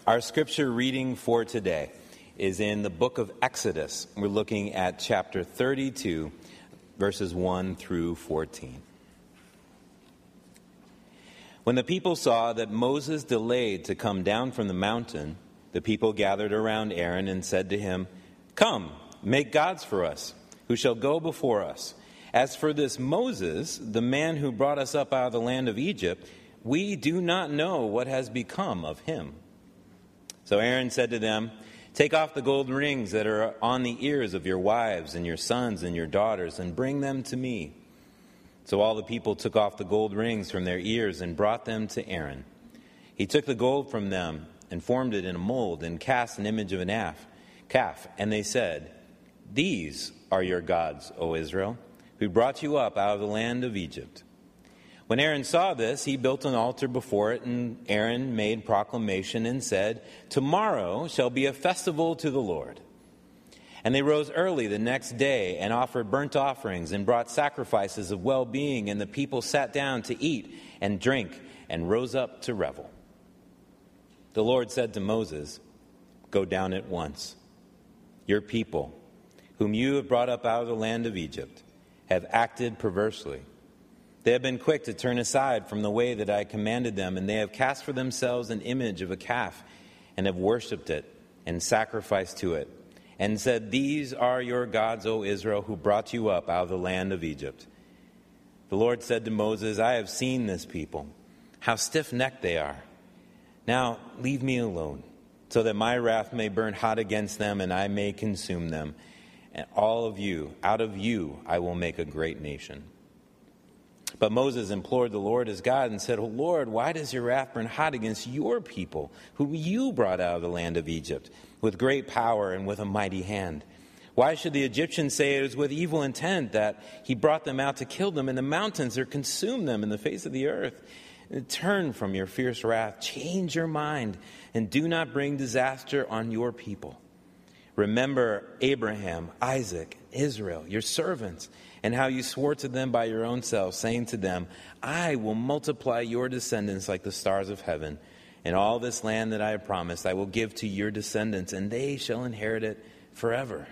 Our scripture reading for today is in the book of Exodus. We're looking at chapter 32, verses 1 through 14. When the people saw that Moses delayed to come down from the mountain, the people gathered around Aaron and said to him, "Come, make gods for us, who shall go before us. As for this Moses, the man who brought us up out of the land of Egypt, we do not know what has become of him." So Aaron said to them, "Take off the gold rings that are on the ears of your wives and your sons and your daughters, and bring them to me." So all the people took off the gold rings from their ears and brought them to Aaron. He took the gold from them and formed it in a mold and cast an image of an calf. And they said, "These are your gods, O Israel, who brought you up out of the land of Egypt." When Aaron saw this, he built an altar before it, and Aaron made proclamation and said, "Tomorrow shall be a festival to the Lord." And they rose early the next day and offered burnt offerings and brought sacrifices of well-being, and the people sat down to eat and drink and rose up to revel. The Lord said to Moses, "Go down at once. Your people, whom you have brought up out of the land of Egypt, have acted perversely. They have been quick to turn aside from the way that I commanded them, and they have cast for themselves an image of a calf and have worshipped it and sacrificed to it, and said, 'These are your gods, O Israel, who brought you up out of the land of Egypt.' The Lord said to Moses, 'I have seen this people, how stiff-necked they are. Now leave me alone, so that my wrath may burn hot against them, and I may consume them. And all of you, out of you, I will make a great nation.' But Moses implored the Lord his God and said, 'O Lord, why does your wrath burn hot against your people, whom you brought out of the land of Egypt, with great power and with a mighty hand? Why should the Egyptians say it was with evil intent that he brought them out to kill them in the mountains or consume them in the face of the earth? Turn from your fierce wrath, change your mind, and do not bring disaster on your people. Remember Abraham, Isaac, Israel, your servants, and how you swore to them by your own self, saying to them, 'I will multiply your descendants like the stars of heaven, and all this land that I have promised I will give to your descendants, and they shall inherit it forever.'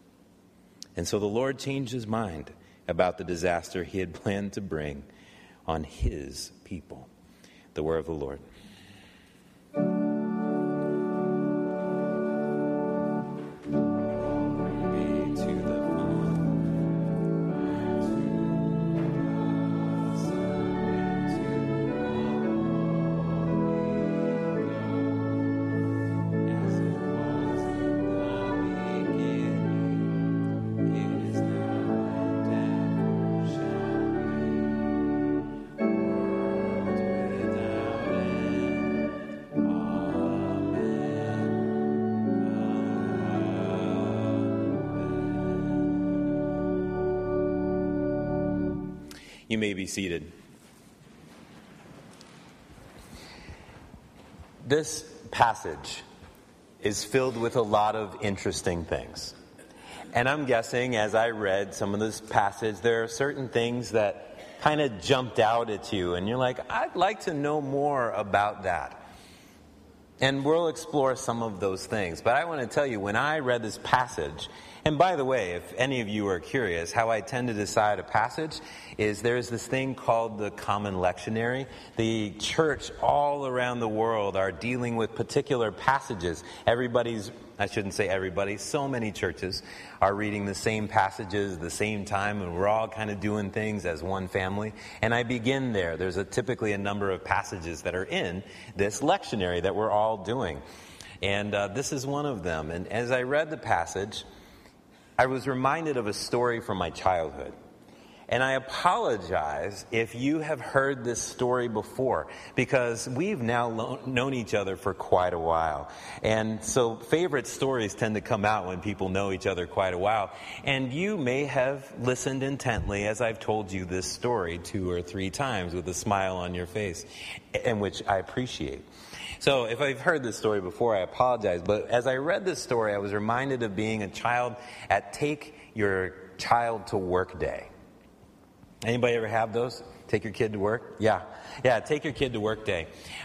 And so the Lord changed his mind about the disaster he had planned to bring on his people." The word of the Lord. You may be seated. This passage is filled with a lot of interesting things. And I'm guessing as I read some of this passage, there are certain things that kind of jumped out at you. And you're like, I'd like to know more about that. And we'll explore some of those things. But I want to tell you, when I read this passage, and by the way, if any of you are curious, how I tend to decide a passage is there's this thing called the Common Lectionary. The church all around the world are dealing with particular passages. I shouldn't say everybody, so many churches are reading the same passages at the same time, and we're all kind of doing things as one family. And I begin there. There's typically a number of passages that are in this lectionary that we're all doing. And this is one of them. And as I read the passage, I was reminded of a story from my childhood. And I apologize if you have heard this story before, because we've now known each other for quite a while. And so favorite stories tend to come out when people know each other quite a while. And you may have listened intently as I've told you this story 2 or 3 times with a smile on your face, and which I appreciate. So if I've heard this story before, I apologize. But as I read this story, I was reminded of being a child at Take Your Child to Work Day. Anybody ever have those? Take your kid to work? Yeah, take your kid to work day.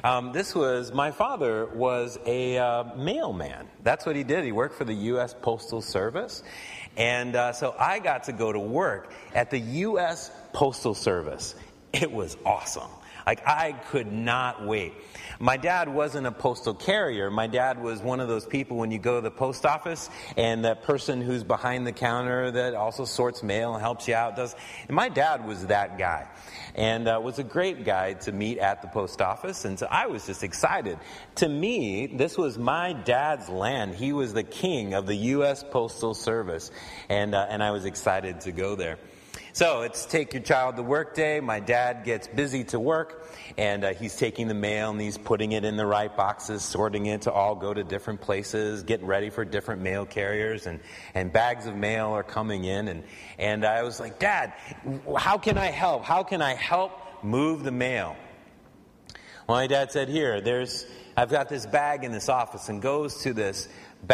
My father was a mailman. That's what he did. He worked for the U.S. Postal Service. And so I got to go to work at the U.S. Postal Service. It was awesome. Like, I could not wait. My dad wasn't a postal carrier. My dad was one of those people when you go to the post office and that person who's behind the counter that also sorts mail and helps you out. And my dad was that guy and was a great guy to meet at the post office. And so I was just excited. To me, this was my dad's land. He was the king of the U.S. Postal Service. And I was excited to go there. So it's take your child to work day. My dad gets busy to work, and he's taking the mail and he's putting it in the right boxes, sorting it to all go to different places, getting ready for different mail carriers, and bags of mail are coming in. And I was like, Dad, how can I help? How can I help move the mail? Well, my dad said, I've got this bag in this office, and goes to this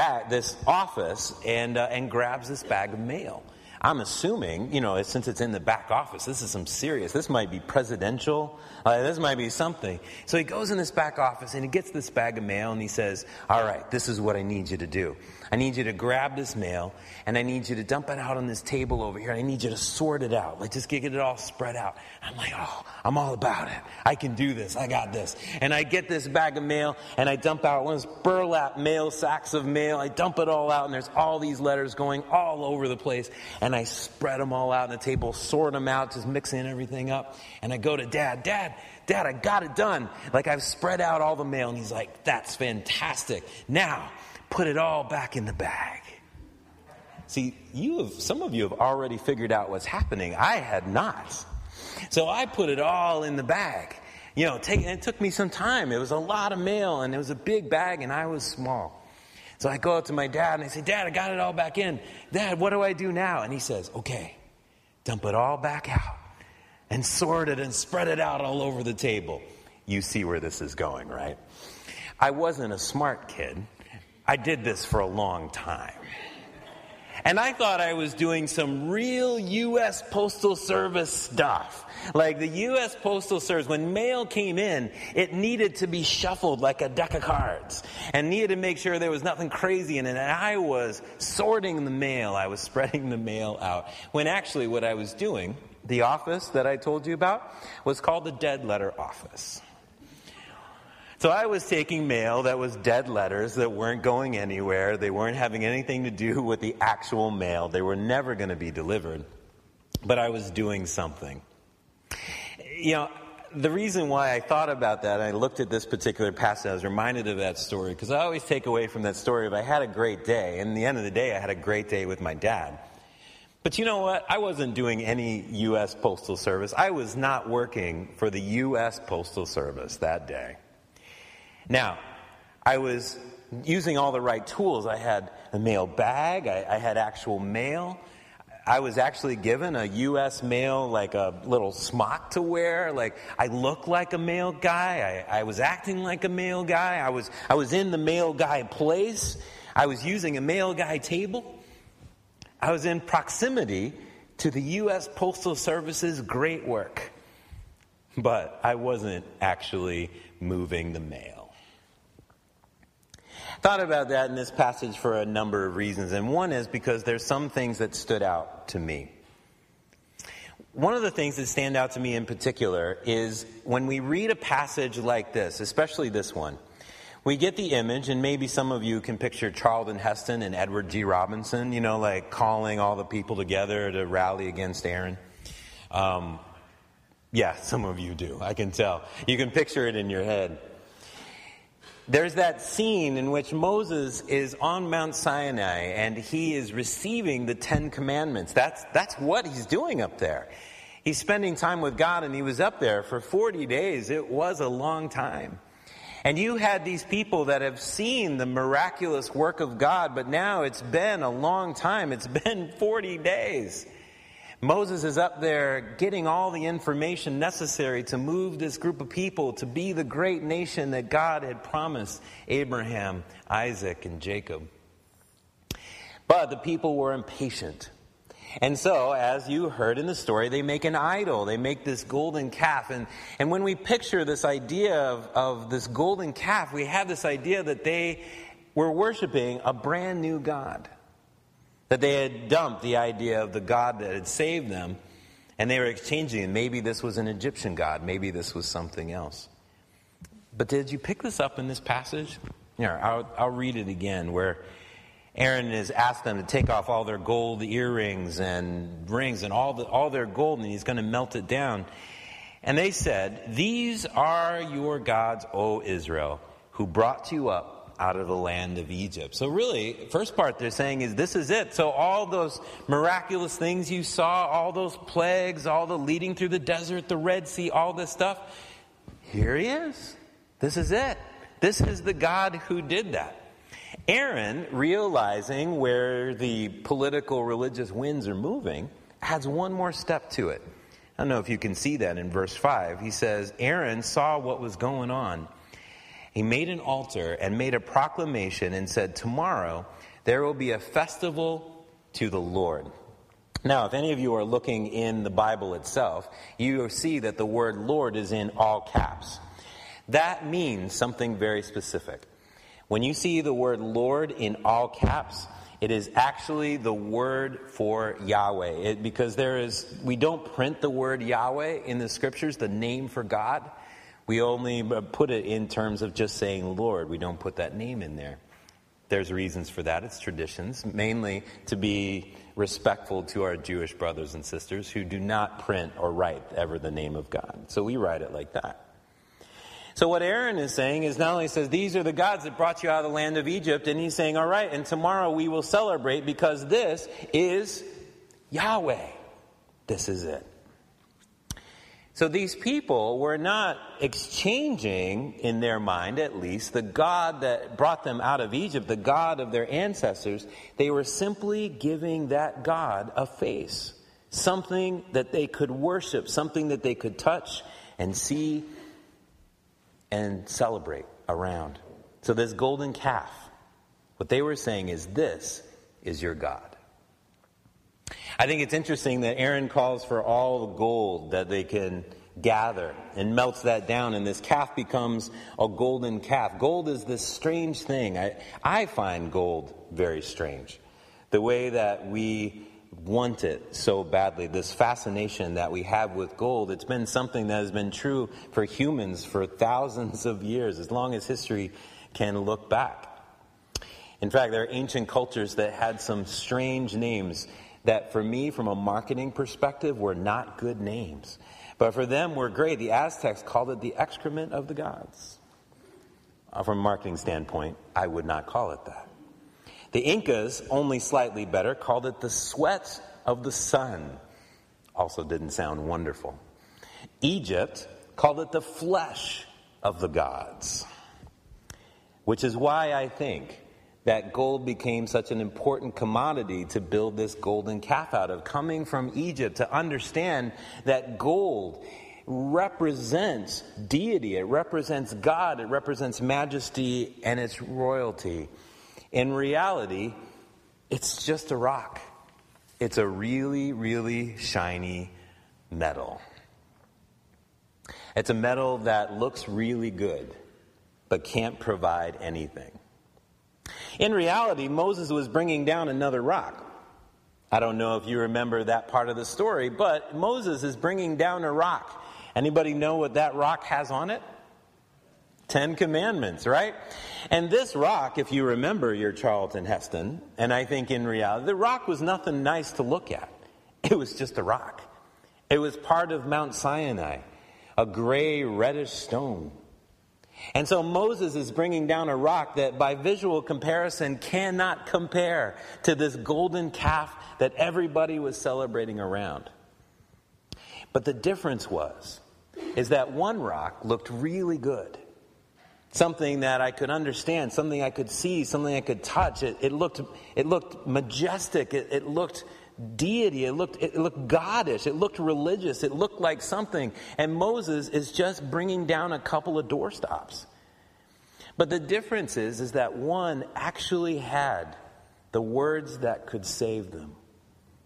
office and grabs this bag of mail. I'm assuming, since it's in the back office, this might be presidential, this might be something. So he goes in this back office and he gets this bag of mail and he says, all right, this is what I need you to do. I need you to grab this mail and I need you to dump it out on this table over here. I need you to sort it out. Like, just get it all spread out. I'm like, I'm all about it. I can do this. I got this. And I get this bag of mail and I dump out one of those burlap mail sacks of mail. I dump it all out and there's all these letters going all over the place. And I spread them all out on the table, sort them out, just mixing everything up. And I go to Dad, I got it done. Like, I've spread out all the mail. And he's like, that's fantastic. Now, put it all back in the bag. See, some of you have already figured out what's happening. I had not. So I put it all in the bag. It took me some time. It was a lot of mail, and it was a big bag, and I was small. So I go up to my dad, and I say, Dad, I got it all back in. Dad, what do I do now? And he says, okay, dump it all back out and sort it and spread it out all over the table. You see where this is going, right? I wasn't a smart kid. I did this for a long time. And I thought I was doing some real U.S. Postal Service stuff. Like the U.S. Postal Service, when mail came in, it needed to be shuffled like a deck of cards. And needed to make sure there was nothing crazy in it. And I was sorting the mail. I was spreading the mail out. When actually what I was doing, the office that I told you about, was called the dead letter office. So I was taking mail that was dead letters that weren't going anywhere. They weren't having anything to do with the actual mail. They were never going to be delivered. But I was doing something. The reason why I thought about that, I looked at this particular passage, I was reminded of that story, because I always take away from that story if I had a great day. And at the end of the day, I had a great day with my dad. But you know what? I wasn't doing any U.S. Postal Service. I was not working for the U.S. Postal Service that day. Now, I was using all the right tools. I had a mail bag. I had actual mail. I was actually given a U.S. mail, like a little smock to wear. Like, I looked like a mail guy. I was acting like a mail guy. I was in the mail guy place. I was using a mail guy table. I was in proximity to the U.S. Postal Service's great work. But I wasn't actually moving the mail. Thought about that in this passage for a number of reasons, and one is because there's some things that stood out to me. One of the things that stand out to me in particular is when we read a passage like this, especially this one, we get the image, and maybe some of you can picture Charlton Heston and Edward G. Robinson, like calling all the people together to rally against Aaron. Yeah, some of you do, I can tell. You can picture it in your head. There's that scene in which Moses is on Mount Sinai and he is receiving the 10 Commandments. That's what he's doing up there. He's spending time with God, and he was up there for 40 days. It was a long time. And you had these people that have seen the miraculous work of God, but now it's been a long time. It's been 40 days. Moses is up there getting all the information necessary to move this group of people to be the great nation that God had promised Abraham, Isaac, and Jacob. But the people were impatient. And so, as you heard in the story, they make an idol. They make this golden calf. And when we picture this idea of this golden calf, we have this idea that they were worshiping a brand new God. That they had dumped the idea of the God that had saved them, and they were exchanging it. Maybe this was an Egyptian God. Maybe this was something else. But did you pick this up in this passage? Here, I'll read it again, where Aaron has asked them to take off all their gold earrings and rings and all their gold, and he's going to melt it down. And they said, "These are your gods, O Israel, who brought you up out of the land of Egypt." So really, first part they're saying is, this is it. So all those miraculous things you saw, all those plagues, all the leading through the desert, the Red Sea, all this stuff, here he is. This is it. This is the God who did that. Aaron, realizing where the political religious winds are moving, adds one more step to it. I don't know if you can see that in verse 5. He says, Aaron saw what was going on. He made an altar and made a proclamation and said, "Tomorrow there will be a festival to the Lord." Now, if any of you are looking in the Bible itself, you will see that the word Lord is in all caps. That means something very specific. When you see the word Lord in all caps, it is actually the word for Yahweh. Because we don't print the word Yahweh in the scriptures, the name for God. We only put it in terms of just saying Lord. We don't put that name in there. There's reasons for that. It's traditions, mainly to be respectful to our Jewish brothers and sisters who do not print or write ever the name of God. So we write it like that. So what Aaron is saying is not only says, these are the gods that brought you out of the land of Egypt, and he's saying, all right, and tomorrow we will celebrate because this is Yahweh. This is it. So these people were not exchanging, in their mind at least, the God that brought them out of Egypt, the God of their ancestors. They were simply giving that God a face, something that they could worship, something that they could touch and see and celebrate around. So this golden calf, what they were saying is, this is your God. I think it's interesting that Aaron calls for all the gold that they can gather and melts that down, and this calf becomes a golden calf. Gold is this strange thing. I find gold very strange. The way that we want it so badly, this fascination that we have with gold, it's been something that has been true for humans for thousands of years, as long as history can look back. In fact, there are ancient cultures that had some strange names that for me, from a marketing perspective, were not good names. But for them, were great. The Aztecs called it the excrement of the gods. From a marketing standpoint, I would not call it that. The Incas, only slightly better, called it the sweat of the sun. Also didn't sound wonderful. Egypt called it the flesh of the gods. Which is why I think that gold became such an important commodity to build this golden calf out of. Coming from Egypt, to understand that gold represents deity, it represents God, it represents majesty, and it's royalty. In reality, it's just a rock. It's a really, really shiny metal. It's a metal that looks really good, but can't provide anything. In reality, Moses was bringing down another rock. I don't know if you remember that part of the story, but Moses is bringing down a rock. Anybody know what that rock has on it? 10 Commandments, right? And this rock, if you remember your Charlton Heston, and I think in reality, the rock was nothing nice to look at. It was just a rock. It was part of Mount Sinai, a gray, reddish stone. And so Moses is bringing down a rock that by visual comparison cannot compare to this golden calf that everybody was celebrating around. But the difference is that one rock looked really good. Something that I could understand, something I could see, something I could touch. It looked majestic. It looked deity. It looked goddish. It looked religious. It looked like something. And Moses is just bringing down a couple of doorstops. But the difference is that one actually had the words that could save them.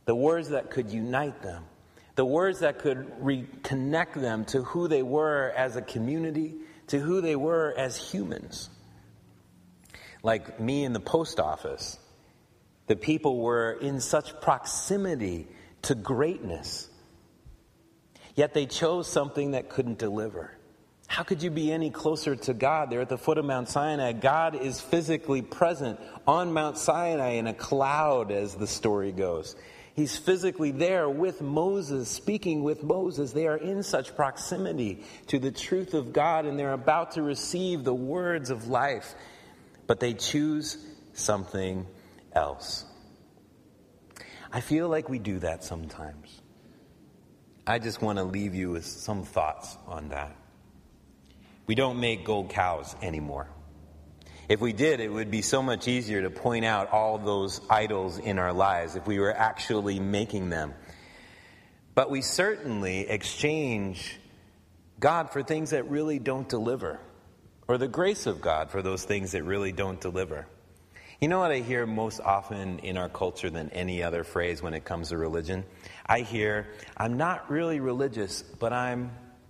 the words that could unite them, the words that could reconnect them to who they were as a community, to who they were as humans. Like me in the post office, the people were in such proximity to greatness, yet they chose something that couldn't deliver. How could you be any closer to God? They're at the foot of Mount Sinai. God is physically present on Mount Sinai in a cloud, as the story goes. He's physically there with Moses, speaking with Moses. They are in such proximity to the truth of God, and they're about to receive the words of life. But they choose something else. I feel like we do that sometimes. I just want to leave you with some thoughts on that. We don't make gold cows anymore. If we did, it would be so much easier to point out all those idols in our lives if we were actually making them. But we certainly exchange God for things that really don't deliver, or the grace of God for those things that really don't deliver. You know what I hear most often in our culture than any other phrase when it comes to religion? I hear, I'm not really religious, but I'm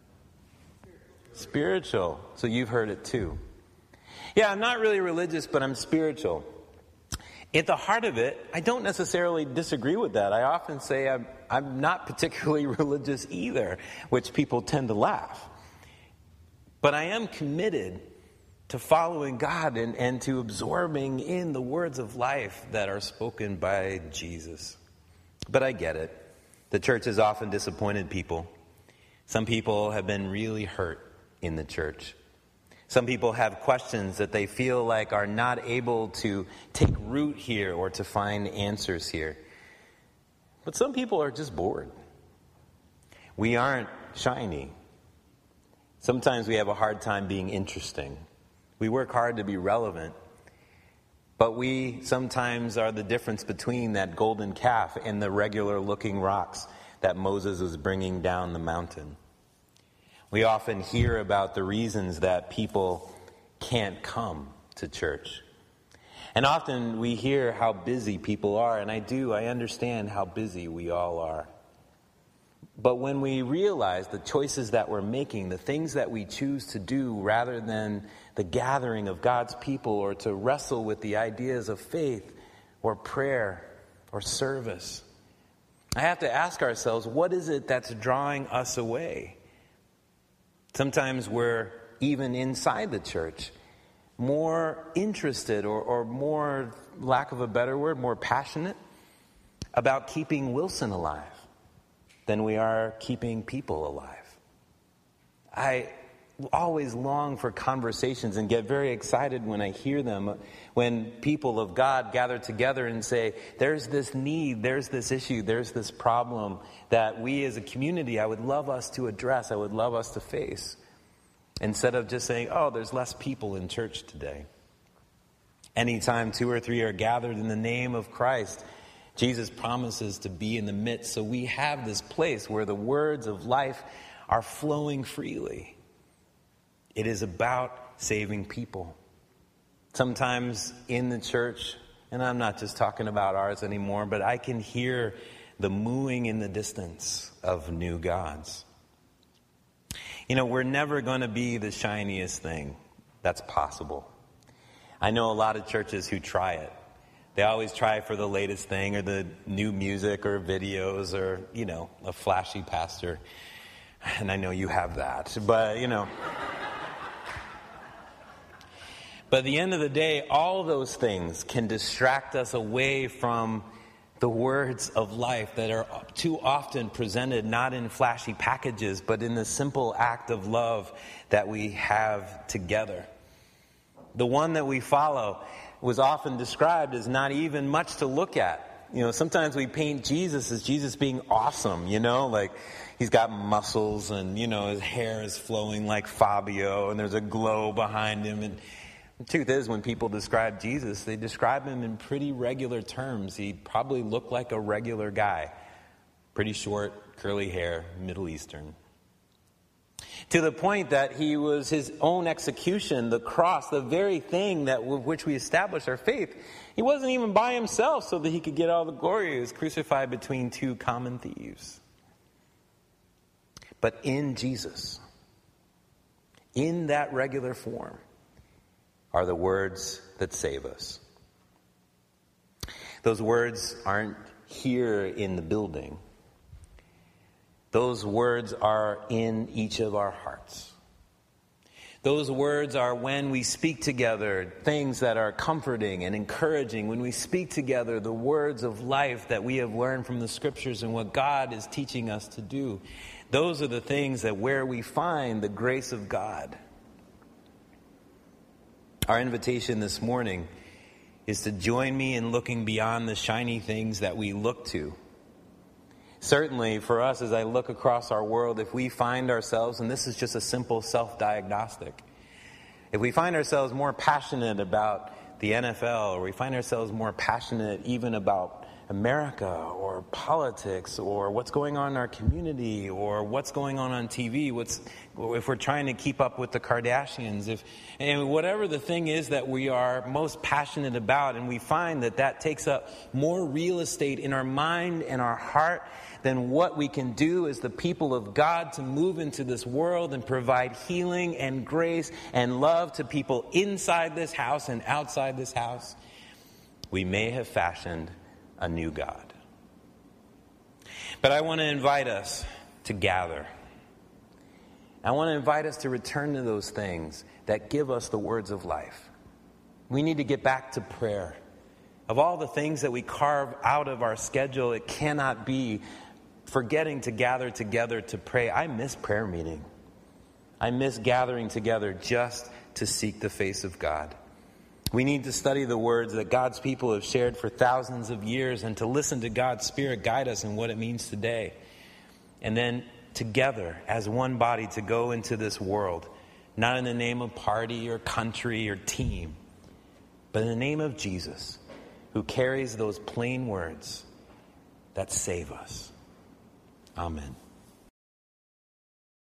spiritual. So you've heard it too. Yeah, I'm not really religious, but I'm spiritual. At the heart of it, I don't necessarily disagree with that. I often say I'm not particularly religious either, which people tend to laugh. But I am committed to following God and to absorbing in the words of life that are spoken by Jesus. But I get it. The church has often disappointed people. Some people have been really hurt in the church. Some people have questions that they feel like are not able to take root here or to find answers here. But some people are just bored. We aren't shiny. Sometimes we have a hard time being interesting. We work hard to be relevant. But we sometimes are the difference between that golden calf and the regular looking rocks that Moses was bringing down the mountain. We often hear about the reasons that people can't come to church. And often we hear how busy people are, and I understand how busy we all are. But when we realize the choices that we're making, the things that we choose to do rather than the gathering of God's people or to wrestle with the ideas of faith or prayer or service, I have to ask ourselves, what is it that's drawing us away? Sometimes we're, even inside the church, more interested or more, lack of a better word, more passionate about keeping Wilson alive than we are keeping people alive. I always long for conversations and get very excited when I hear them, when people of God gather together and say, there's this need, there's this issue, there's this problem that we as a community, I would love us to address, I would love us to face. Instead of just saying, oh, there's less people in church today. Anytime 2 or 3 are gathered in the name of Christ, Jesus promises to be in the midst. So we have this place where the words of life are flowing freely. It is about saving people. Sometimes in the church, and I'm not just talking about ours anymore, but I can hear the mooing in the distance of new gods. You know, we're never going to be the shiniest thing that's possible. I know a lot of churches who try it. They always try for the latest thing or the new music or videos or, you know, a flashy pastor. And I know you have that, but, you know. But at the end of the day, all those things can distract us away from the words of life that are too often presented not in flashy packages, but in the simple act of love that we have together. The one that we follow was often described as not even much to look at. You know, sometimes we paint Jesus as Jesus being awesome, you know, like he's got muscles and, you know, his hair is flowing like Fabio and there's a glow behind him. And the truth is, when people describe Jesus, they describe him in pretty regular terms. He probably looked like a regular guy. Pretty short, curly hair, Middle Eastern. to the point that he was his own execution, the cross, the very thing that with which we establish our faith. He wasn't even by himself so that he could get all the glory. He was crucified between two common thieves. But in Jesus, in that regular form, are the words that save us. Those words aren't here in the building. Those words are in each of our hearts. Those words are when we speak together things that are comforting and encouraging. When we speak together the words of life that we have learned from the Scriptures and what God is teaching us to do. Those are the things that where we find the grace of God. Our invitation this morning is to join me in looking beyond the shiny things that we look to. Certainly for us, as I look across our world, if we find ourselves, and this is just a simple self-diagnostic, if we find ourselves more passionate about the NFL, or we find ourselves more passionate even about America or politics or what's going on in our community or what's going on TV, if we're trying to keep up with the Kardashians, and whatever the thing is that we are most passionate about, and we find that takes up more real estate in our mind and our heart than what we can do as the people of God to move into this world and provide healing and grace and love to people inside this house and outside this house, we may have fashioned a new God. But I want to invite us to gather. I want to invite us to return to those things that give us the words of life. We need to get back to prayer. Of all the things that we carve out of our schedule, it cannot be forgetting to gather together to pray. I miss prayer meeting. I miss gathering together just to seek the face of God. We need to study the words that God's people have shared for thousands of years and to listen to God's Spirit guide us in what it means today. And then together as one body to go into this world, not in the name of party or country or team, but in the name of Jesus, who carries those plain words that save us. Amen.